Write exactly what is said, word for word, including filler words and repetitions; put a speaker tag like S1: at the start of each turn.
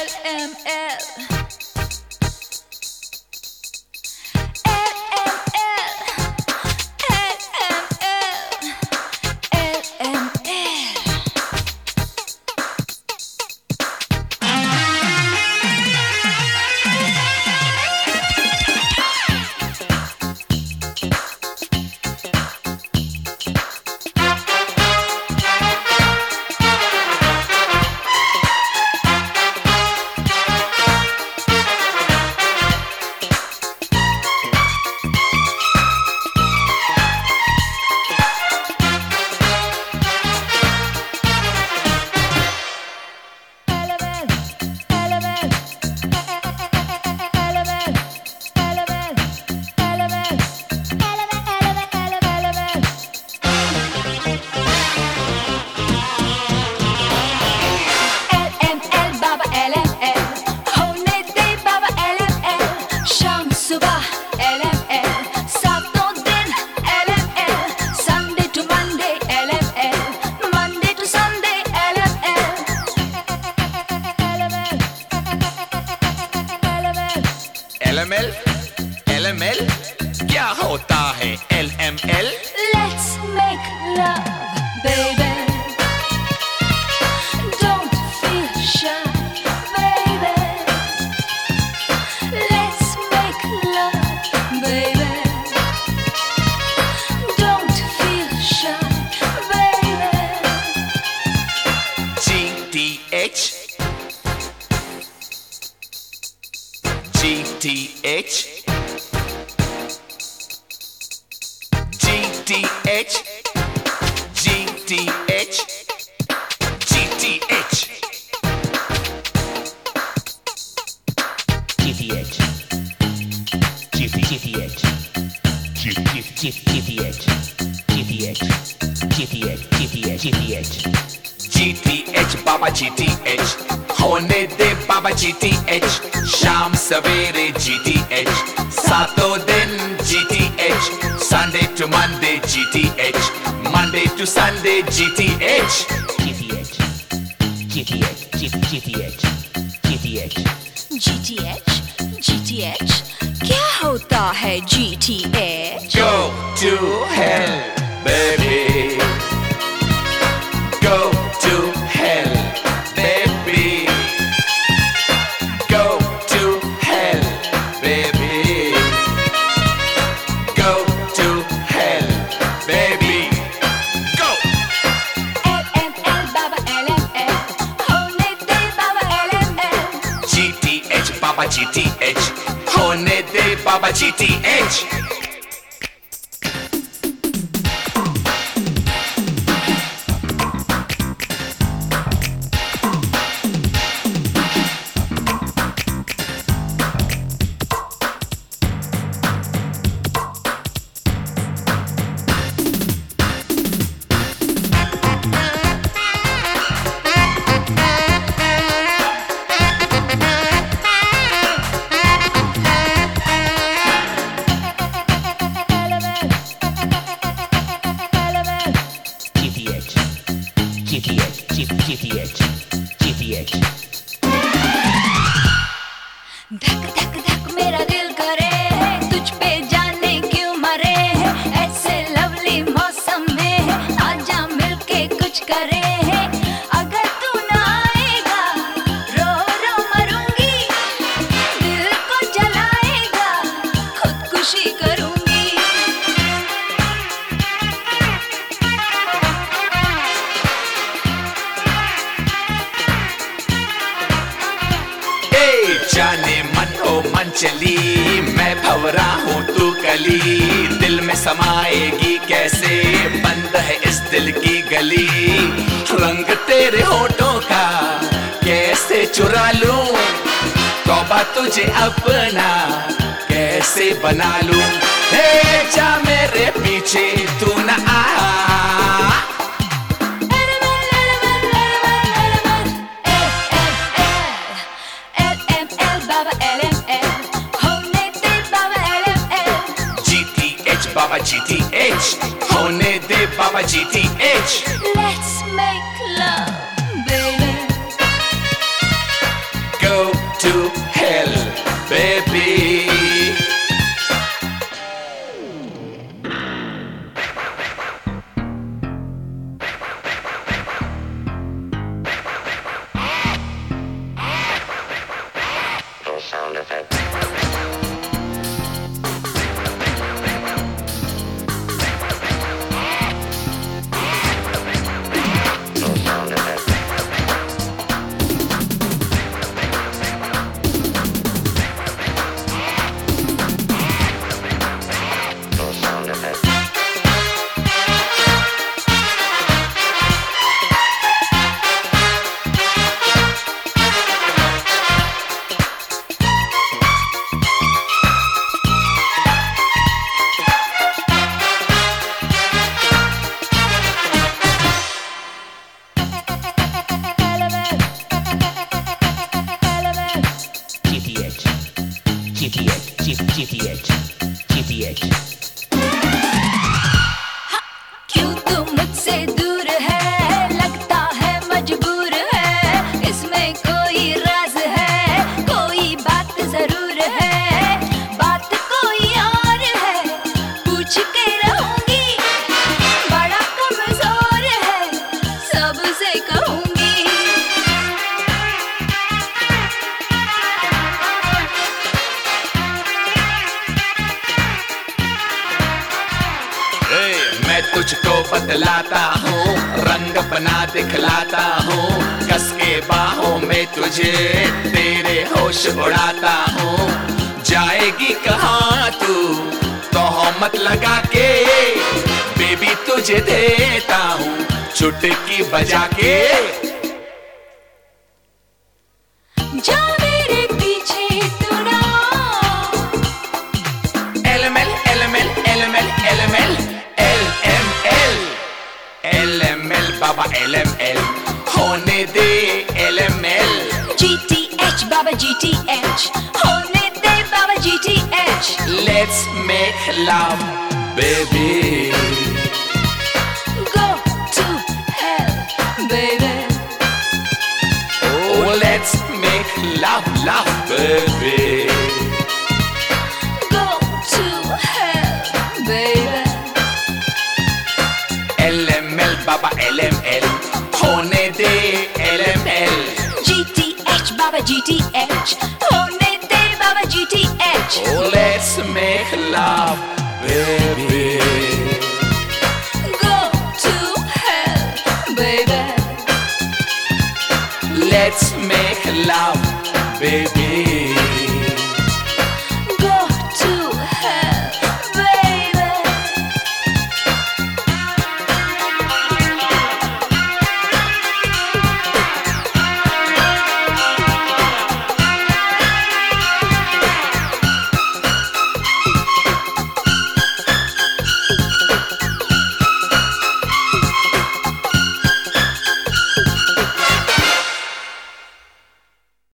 S1: L M L L M L क्या होता है L M L?
S2: Let's make love, baby. Don't feel shy, baby. Let's make love, baby. Don't feel shy, baby.
S1: G T H G T H G T H G T H G T H
S3: G T H G T H G T H G T H G T H G T H G T H
S1: G T H बाबा G T H होने दे बाबा G T H शाम सवेरे G T H सातों दिन G T H Sunday to Monday G T H Monday to Sunday G T H
S3: G T H G T H G T H G T H
S2: G T H G T H क्या होता है G T H?
S1: Go to hell baby Go to hell baby Go to hell baby Go to hell baby Go
S2: L M L Baba L M L होने दे बाबा L M L
S1: G T H बाबा G T H होने दे बाबा G T H
S3: G T H G T H G T H
S2: धक धक धक मेरा दिल करे तुझ पे जाने क्यों मरे ऐसे लवली मौसम में आजा मिलके कुछ करे अगर तू ना आएगा रो रो मरूंगी दिल को जलाएगा खुदकुशी करूंगी
S1: जाने मन ओ मन चली मैं भंवरा हूँ तू कली दिल में समाएगी कैसे बंद है इस दिल की गली रंग तेरे होठों का कैसे चुरा लूं तौबा तुझे अपना कैसे बना लूं हे जा मेरे पीछे तू न आ Baba G T H होने दे बाबा G T H
S2: Let's make love, baby.
S1: Go go to hell, baby.
S4: Sound effects.
S3: G T H, G T H, G T H.
S2: क्यों तू मुझसे दूर है, लगता है मजबूर है, इसमें कोई राज है, कोई बात जरूर है, बात कोई और है, पूछ के रहूंगी, बड़ा कमजोर है, सबसे कहूंगी।
S1: मैं तुझको बतलाता हूँ, रंग बना दिखलाता हूँ, कस के बाहों में तुझे तेरे होश उड़ाता हूँ। जाएगी कहाँ तू तोहमत लगा के, बेबी तुझे देता हूँ चुटकी बजा के।
S2: जा मेरे पीछे तू ना,
S1: LML LML LML LML LML LML बाबा एलएमएल होने दे एलएमएल।
S2: जीटीएच बाबा जीटीएच होने दे बाबा GTH.
S1: Let's make love, baby.
S2: Go to hell, baby.
S1: Oh, let's make love, love, baby.
S2: Go to hell, baby.
S1: LML बाबा एलएमएल होने दे एलएमएल।
S2: जीटीएच बाबा जीटीएच होने दे बाबा जीटीएच।
S1: Oh, let's make love, baby.
S2: Go to hell, baby.
S1: Let's make love, baby.